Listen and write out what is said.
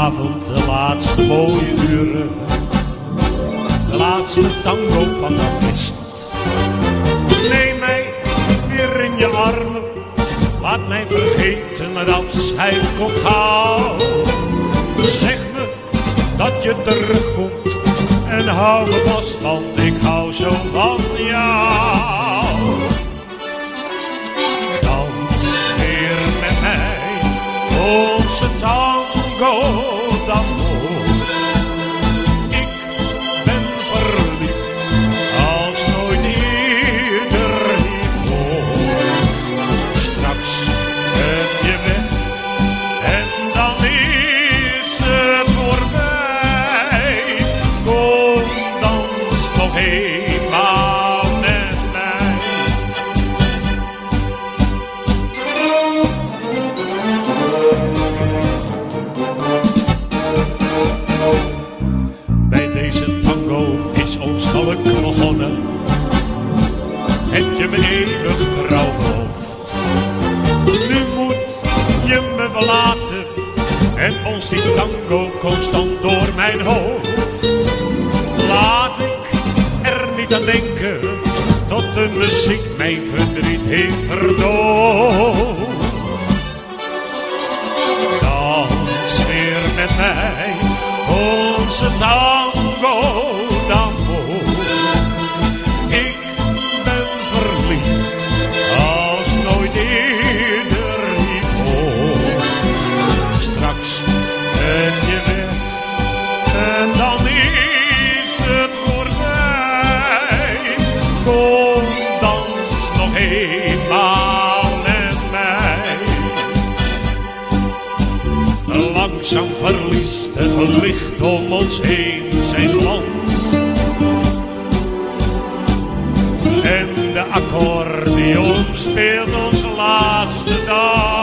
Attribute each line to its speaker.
Speaker 1: avond, de laatste mooie uren, de laatste tango van de orkest. Neem mij weer in je armen, laat mij vergeten dat afscheid komt gauw. Zeg me dat je terugkomt en hou me vast, want ik hou zo van jou. Dans weer met mij, onze tango d'amore. Ik ben verliefd als nooit eerder hiervoor. Straks ben je weg en dan is het voorbij. Kom, dans nog eenmaal met mij. Bij deze tango is ons geluk begonnen. Heb je me eeuwig trouw beloofd. Nu moet je me verlaten en ons die tango constant door mijn hoofd. Laat ik er niet aan denken tot de muziek mijn verdriet heeft verdoofd. Dans weer met mij, onze tango d'amore. Ik ben verliefd als nooit eerder hiervoor. Straks ben je weg en dan is het voorbij. Kom, dans nog eenmaal met mij. Langzaam verliest het licht om ons heen zijn glans. En de accordeon speelt ons laatste dans.